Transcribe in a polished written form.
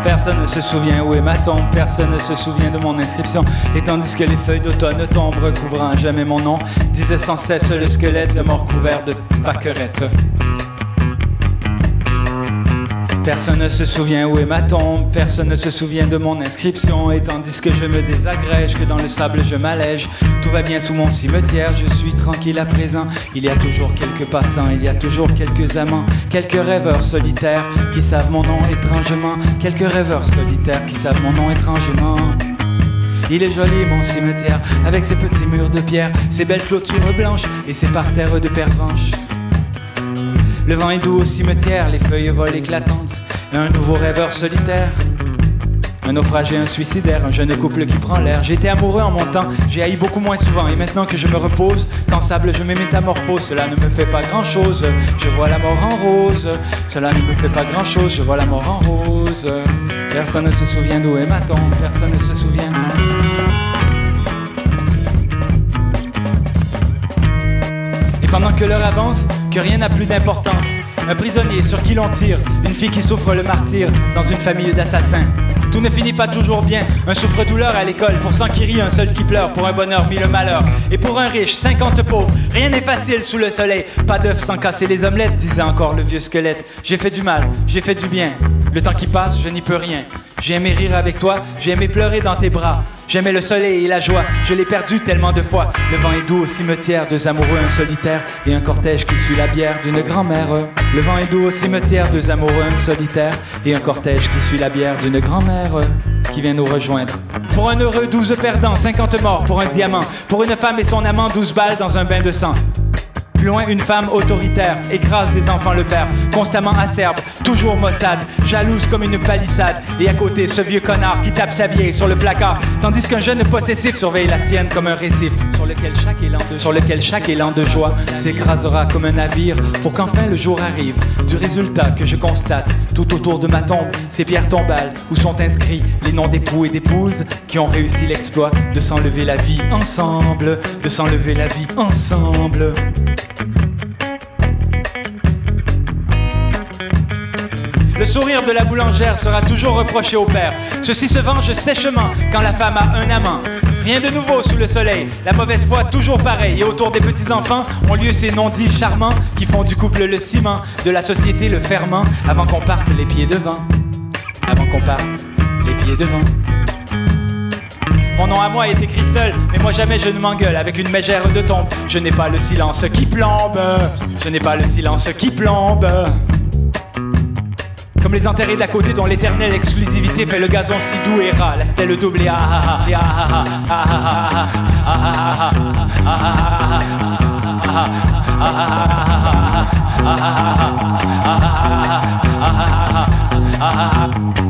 Personne ne se souvient où est ma tombe, personne ne se souvient de mon inscription. Et tandis que les feuilles d'automne tombent, recouvrant à jamais mon nom, disait sans cesse le squelette, le mort couvert de pâquerettes. Personne ne se souvient où est ma tombe, personne ne se souvient de mon inscription. Et tandis que je me désagrège, que dans le sable je m'allège, tout va bien sous mon cimetière, je suis tranquille à présent. Il y a toujours quelques passants, il y a toujours quelques amants, quelques rêveurs solitaires qui savent mon nom étrangement, quelques rêveurs solitaires qui savent mon nom étrangement. Il est joli mon cimetière, avec ses petits murs de pierre, ses belles clôtures blanches et ses parterres de pervenches. Le vent est doux au cimetière, les feuilles volent éclatantes. Un nouveau rêveur solitaire, un naufragé, un suicidaire, un jeune couple qui prend l'air. J'étais amoureux en montant, j'ai haï beaucoup moins souvent. Et maintenant que je me repose, qu'en sable je me métamorphose. Cela ne me fait pas grand-chose, je vois la mort en rose. Cela ne me fait pas grand-chose, je vois la mort en rose. Personne ne se souvient d'où est ma tombe, personne ne se souvient. Pendant que l'heure avance, que rien n'a plus d'importance. Un prisonnier sur qui l'on tire, une fille qui souffre le martyre dans une famille d'assassins. Tout ne finit pas toujours bien, un souffre-douleur à l'école, pour 100 qui rit, un seul qui pleure, pour un bonheur 1000 malheurs. Et pour un riche, 50 pauvres, rien n'est facile sous le soleil. Pas d'œuf sans casser les omelettes, disait encore le vieux squelette. J'ai fait du mal, j'ai fait du bien, le temps qui passe, je n'y peux rien. J'ai aimé rire avec toi, j'ai aimé pleurer dans tes bras. J'aimais le soleil et la joie, je l'ai perdu tellement de fois. Le vent est doux au cimetière, deux amoureux, un solitaire et un cortège qui suit la bière d'une grand-mère. Le vent est doux au cimetière, deux amoureux, un solitaire et un cortège qui suit la bière d'une grand-mère qui vient nous rejoindre. Pour un heureux, 12 perdants, 50 morts pour un diamant. Pour une femme et son amant, 12 balles dans un bain de sang. Plus loin, une femme autoritaire, écrase des enfants le père, constamment acerbe, toujours maussade, jalouse comme une palissade. Et à côté, ce vieux connard qui tape sa vieille sur le placard, tandis qu'un jeune possessif surveille la sienne comme un récif, sur lequel chaque élan de joie s'écrasera comme un navire, pour qu'enfin le jour arrive du résultat que je constate tout autour de ma tombe, ces pierres tombales où sont inscrits les noms d'époux et d'épouses qui ont réussi l'exploit de s'enlever la vie ensemble, de s'enlever la vie ensemble. Le sourire de la boulangère sera toujours reproché au père. Ceci se venge sèchement quand la femme a un amant. Rien de nouveau sous le soleil, la mauvaise foi toujours pareille. Et autour des petits-enfants ont lieu ces non-dits charmants qui font du couple le ciment, de la société le ferment, avant qu'on parte les pieds devant. Avant qu'on parte les pieds devant. Mon nom à moi est écrit seul, mais moi jamais je ne m'engueule avec une mégère de tombe. Je n'ai pas le silence qui plombe, je n'ai pas le silence qui plombe. Comme les enterrés d'à côté dont l'éternelle exclusivité fait le gazon si doux et ras. La stèle double et ah.